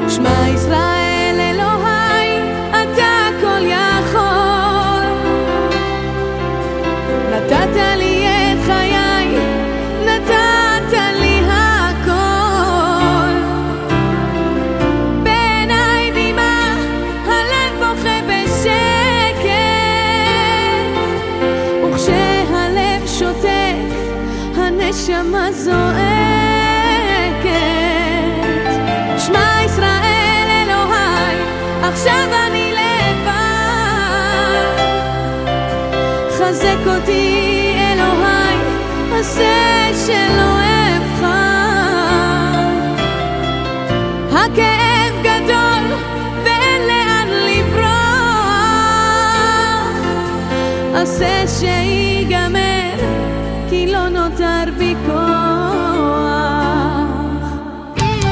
שמע ישראל אלוהי, אתה כל יכול. נתת לי את חיי, נתת לי הכל. בעיניי דמעה, הלב בוכה בשקט, וכשהלב שותק, הנשמה זועקת. שמע ישראל אלוהי, עכשיו אני לבד. חזק אותי אלוהי, עשה שלא אבחר. הכאב